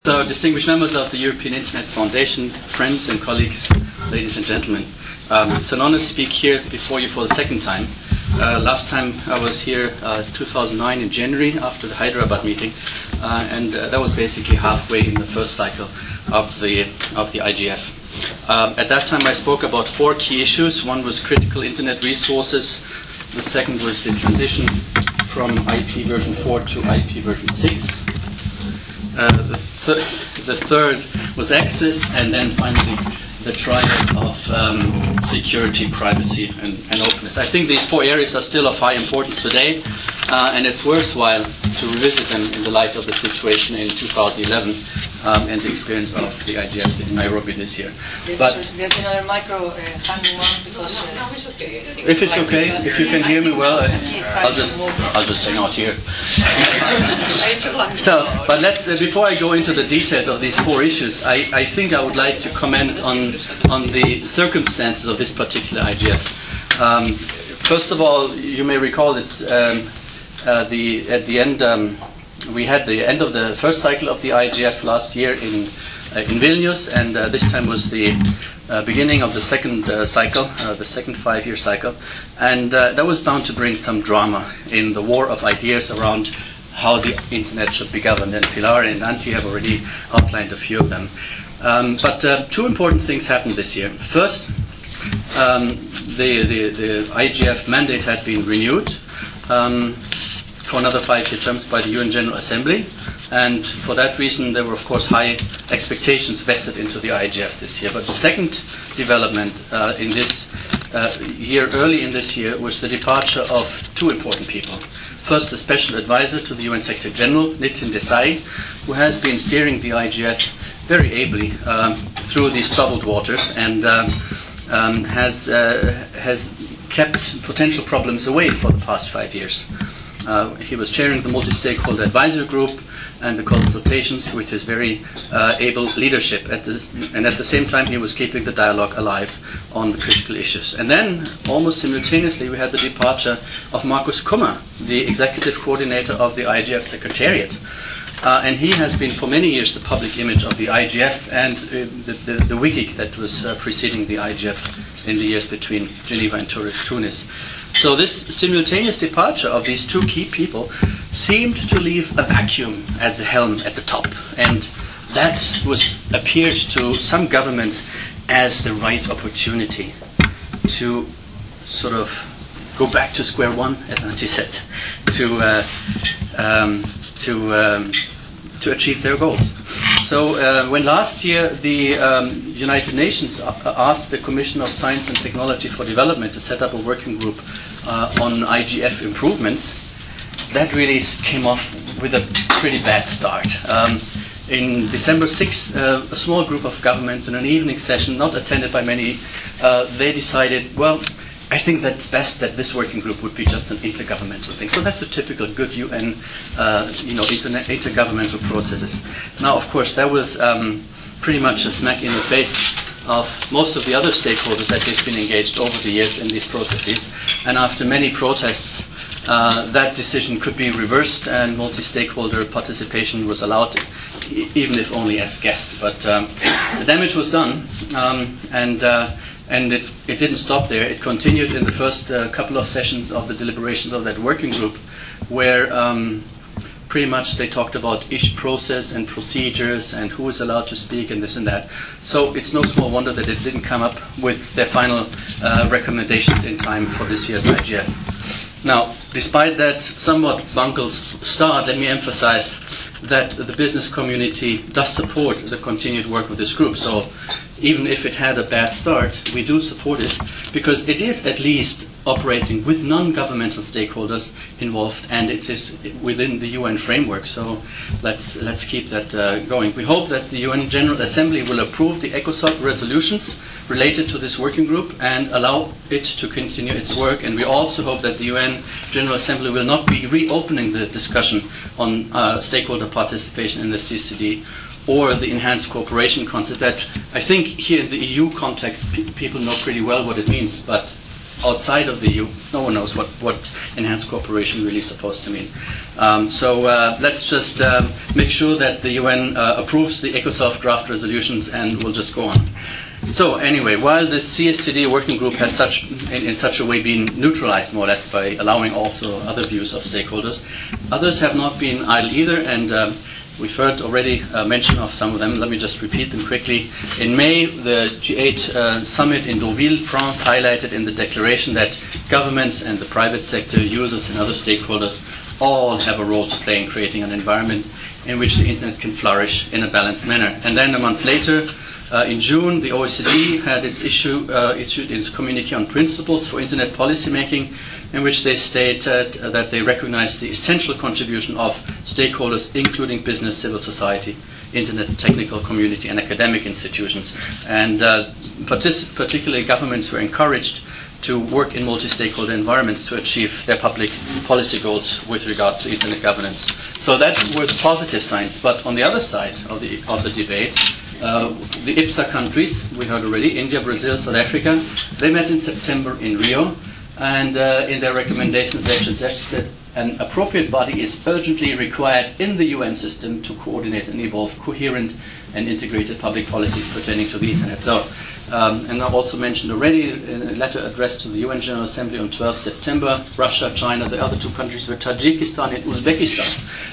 So, distinguished members of the European Internet Foundation, friends and colleagues, ladies and gentlemen, it's an honor to speak here before you for the second time. Last time I was here 2009 in January after the Hyderabad meeting, and that was basically halfway in the first cycle of the IGF. At that time I spoke about four key issues. One was critical Internet resources, the second was the transition from IP version 4 to IP version 6. The third was access, and then finally the triad of security, privacy, and openness. I think these four areas are still of high importance today, and it's worthwhile to revisit them in the light of the situation in 2011 and the experience of the IGF in Nairobi this year. But there's another micro hanging on because it's okay. If it's okay, if you can hear me well, I'll just hang out here. So, but let's before I go into the details of these four issues, I think I would like to comment on the circumstances of this particular IGF. First of all, you may recall it's we had the end of the first cycle of the IGF last year in Vilnius, and this time was the beginning of the second cycle, the second 5-year cycle, and that was bound to bring some drama in the war of ideas around how the Internet should be governed, and Pilar and Antti have already outlined a few of them. But two important things happened this year. First, the IGF mandate had been renewed for another 5-year terms by the UN General Assembly, and for that reason there were of course high expectations vested into the IGF this year. But the second development in this year, early in this year, was the departure of two important people. First, the Special Advisor to the UN Secretary General, Nitin Desai, who has been steering the IGF very ably through these troubled waters and has kept potential problems away for the past 5 years. He was chairing the multi-stakeholder advisory group and the consultations with his very able leadership. And at the same time, he was keeping the dialogue alive on the critical issues. And then, almost simultaneously, we had the departure of Markus Kummer, the executive coordinator of the IGF Secretariat. And he has been for many years the public image of the IGF and the WIGIC that was preceding the IGF in the years between Geneva and Tunis. So this simultaneous departure of these two key people seemed to leave a vacuum at the helm at the top, and that appeared to some governments as the right opportunity to sort of go back to square one, as Antti said, to achieve their goals. So when last year the United Nations asked the Commission of Science and Technology for Development to set up a working group on IGF improvements, that really came off with a pretty bad start. In December 6th, a small group of governments in an evening session, not attended by many, they decided, well, I think that's best that this working group would be just an intergovernmental thing. So that's a typical good UN, intergovernmental processes. Now, of course, that was pretty much a smack in the face of most of the other stakeholders that have been engaged over the years in these processes. And after many protests, that decision could be reversed, and multi-stakeholder participation was allowed, even if only as guests. But the damage was done, and it didn't stop there. It continued in the first couple of sessions of the deliberations of that working group, where pretty much they talked about each process and procedures and who is allowed to speak and this and that. So it's no small wonder that it didn't come up with their final recommendations in time for this year's IGF. Now, despite that somewhat bungled start, let me emphasize that the business community does support the continued work of this group. So even if it had a bad start, we do support it because it is at least operating with non-governmental stakeholders involved, and it is within the UN framework. So let's keep that going. We hope that the UN General Assembly will approve the ECOSOC resolutions related to this working group and allow it to continue its work. And we also hope that the UN General Assembly will not be reopening the discussion on stakeholder participation in the CCD or the enhanced cooperation concept that I think here in the EU context people know pretty well what it means, but outside of the EU, no one knows what enhanced cooperation really is supposed to mean. Let's just make sure that the UN approves the ECOSOC draft resolutions, and we'll just go on. So anyway, while the CSTD working group has in such a way been neutralized more or less by allowing also other views of stakeholders, others have not been idle either, and we've heard already mention of some of them. Let me just repeat them quickly. In May, the G8 summit in Deauville, France, highlighted in the declaration that governments and the private sector, users and other stakeholders all have a role to play in creating an environment in which the Internet can flourish in a balanced manner. And then a month later, in June, the OECD had issued its communique on principles for Internet policymaking, in which they stated that they recognize the essential contribution of stakeholders, including business, civil society, Internet technical community, and academic institutions. And particularly governments were encouraged to work in multi-stakeholder environments to achieve their public policy goals with regard to Internet governance. So that were the positive signs. But on the other side of the debate, the IPSA countries, we heard already, India, Brazil, South Africa, they met in September in Rio, and in their recommendations they suggested an appropriate body is urgently required in the UN system to coordinate and evolve coherent and integrated public policies pertaining to the Internet. So, and I also mentioned already in a letter addressed to the UN General Assembly on 12 September, Russia, China, the other two countries were Tajikistan and Uzbekistan.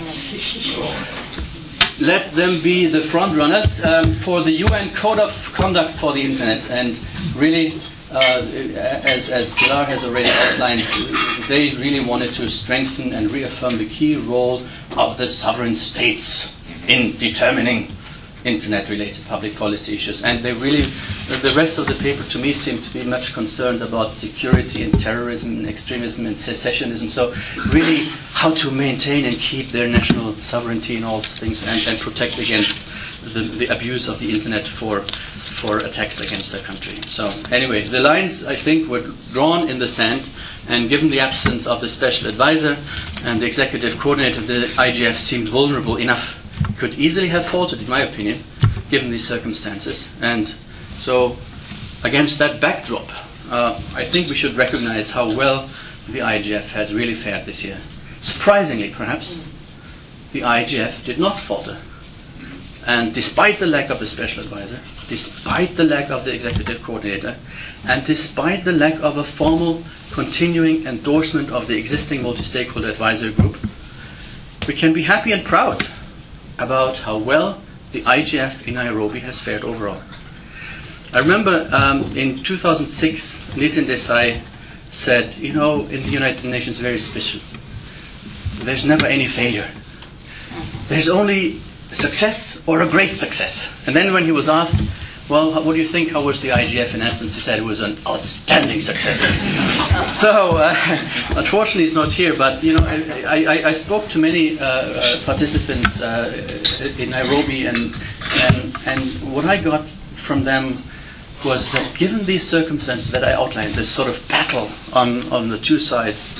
Let them be the front runners for the UN Code of Conduct for the Internet. And really, as Pilar has already outlined, they really wanted to strengthen and reaffirm the key role of the sovereign states in determining Internet-related public policy issues. And they really, the rest of the paper to me seemed to be much concerned about security and terrorism and extremism and secessionism. So really how to maintain and keep their national sovereignty and all things, and protect against the abuse of the Internet for attacks against their country. So anyway, the lines, I think, were drawn in the sand, and given the absence of the special advisor and the executive coordinator, the IGF seemed vulnerable enough, could easily have faltered, in my opinion, given these circumstances. And so against that backdrop, I think we should recognize how well the IGF has really fared this year. Surprisingly, perhaps, the IGF did not falter. And despite the lack of the special advisor, despite the lack of the executive coordinator, and despite the lack of a formal continuing endorsement of the existing multi-stakeholder advisory group, we can be happy and proud about how well the IGF in Nairobi has fared overall. I remember in 2006, Nitin Desai said, in the United Nations, very special. There's never any failure. There's only success or a great success. And then when he was asked, well, what do you think? How was the IGF in Athens? He said it was an outstanding success. So, unfortunately, he's not here. But I spoke to many participants in Nairobi, and what I got from them was that, given these circumstances that I outlined, this sort of battle on the two sides,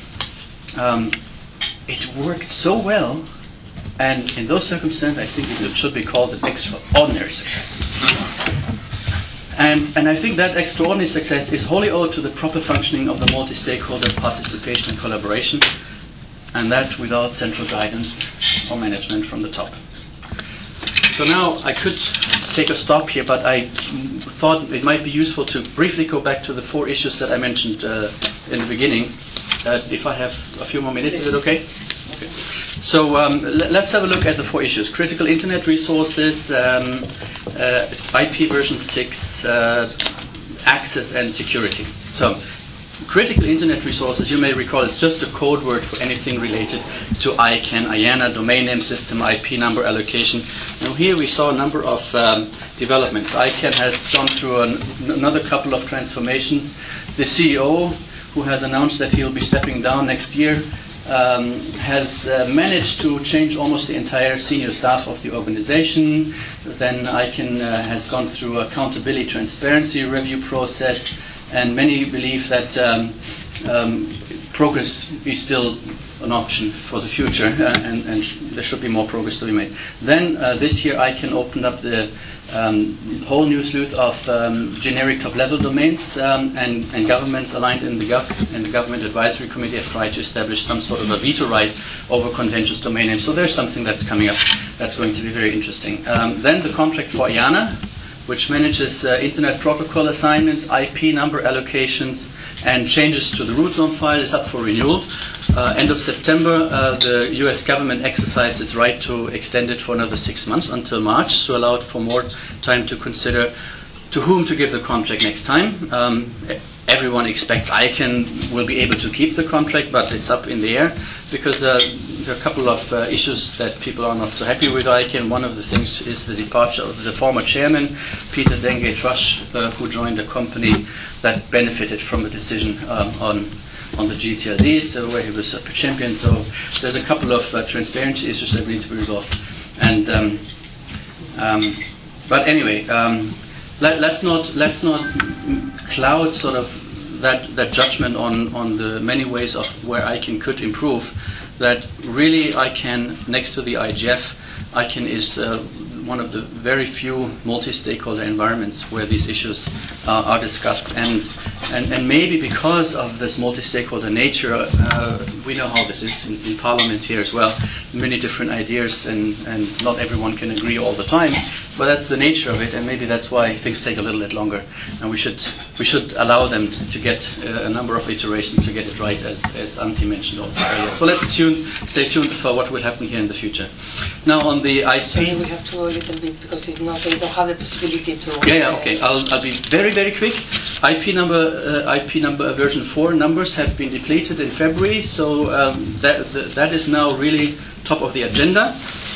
it worked so well. And in those circumstances, I think it should be called an extraordinary success. And I think that extraordinary success is wholly owed to the proper functioning of the multi-stakeholder participation and collaboration, and that without central guidance or management from the top. So now I could take a stop here, but I thought it might be useful to briefly go back to the four issues that I mentioned in the beginning. If I have a few more minutes, is it okay? Okay. So let's have a look at the four issues: critical Internet resources, IP version 6, access and security. So critical Internet resources, you may recall, is just a code word for anything related to ICANN, IANA, domain name system, IP number allocation. Now here we saw a number of developments. ICANN has gone through another couple of transformations. The CEO, who has announced that he'll be stepping down next year, has managed to change almost the entire senior staff of the organization. Then ICANN has gone through accountability, transparency review process, and many believe that progress is still an option for the future, and there should be more progress to be made. Then this year ICANN opened up the whole new slew of generic top-level domains, and governments aligned in the Government Advisory Committee have tried to establish some sort of a veto right over contentious domain names. So there's something that's coming up that's going to be very interesting. Then the contract for IANA, which manages Internet Protocol assignments, IP number allocations, and changes to the root zone file, is up for renewal. End of September, the US government exercised its right to extend it for another 6 months until March, to allow it for more time to consider to whom to give the contract next time. Everyone expects ICANN will be able to keep the contract, but it's up in the air because there are a couple of issues that people are not so happy with ICANN. One of the things is the departure of the former chairman, Peter Denge-Trush, who joined a company that benefited from the decision on the GTLDs, where he was a champion. So there's a couple of transparency issues that need to be resolved. And but anyway, let's not cloud sort of that judgment on the many ways of where ICANN could improve. That really ICANN, next to the IGF, ICANN is one of the very few multi-stakeholder environments where these issues are discussed, and maybe because of this multi-stakeholder nature, we know how this is in Parliament here as well. Many different ideas, and not everyone can agree all the time. But that's the nature of it, and maybe that's why things take a little bit longer. And we should allow them to get a number of iterations to get it right, as Antti mentioned also earlier. So let's stay tuned for what will happen here in the future. Now on the IP. Sorry, we have to go a little bit because it's not. They don't have the possibility to. Yeah. Okay. I'll be very, very quick. IP number version 4 numbers have been depleted in February, so that is now really top of the agenda.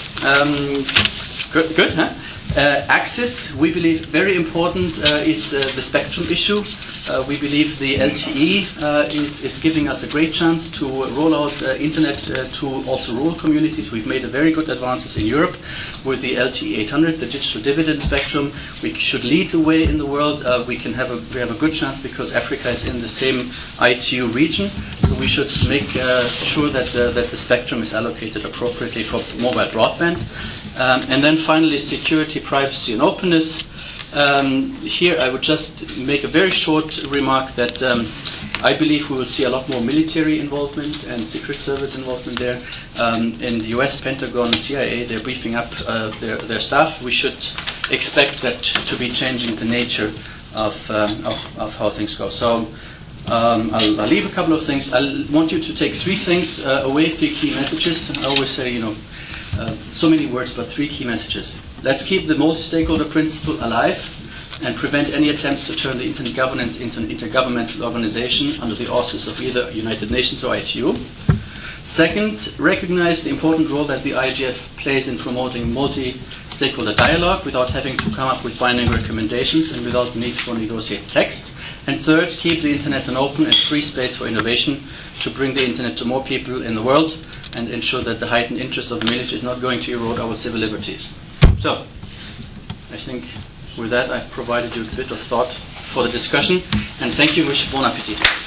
Good, huh? Access, we believe, very important is the spectrum issue. We believe the LTE is giving us a great chance to roll out internet to also rural communities. We've made a very good advances in Europe with the LTE 800, the digital dividend spectrum. We should lead the way in the world. We have a good chance because Africa is in the same ITU region. So we should make sure that the spectrum is allocated appropriately for mobile broadband. And then finally, security, privacy, and openness. Here I would just make a very short remark that I believe we will see a lot more military involvement and Secret Service involvement there. In the US, Pentagon, CIA, they're briefing up their staff. We should expect that to be changing the nature of how things go. So I'll leave a couple of things. I want you to take 3 things away, 3 key messages. I always say, so many words, but 3 key messages. Let's keep the multi-stakeholder principle alive and prevent any attempts to turn the internet governance into an intergovernmental organization under the auspices of either United Nations or ITU. Second, recognize the important role that the IGF plays in promoting multi-stakeholder dialogue without having to come up with binding recommendations and without the need for negotiated text. And third, keep the internet an open and free space for innovation to bring the internet to more people in the world and ensure that the heightened interest of the military is not going to erode our civil liberties. So, I think with that I've provided you a bit of thought for the discussion, and thank you. Wish bon appetit.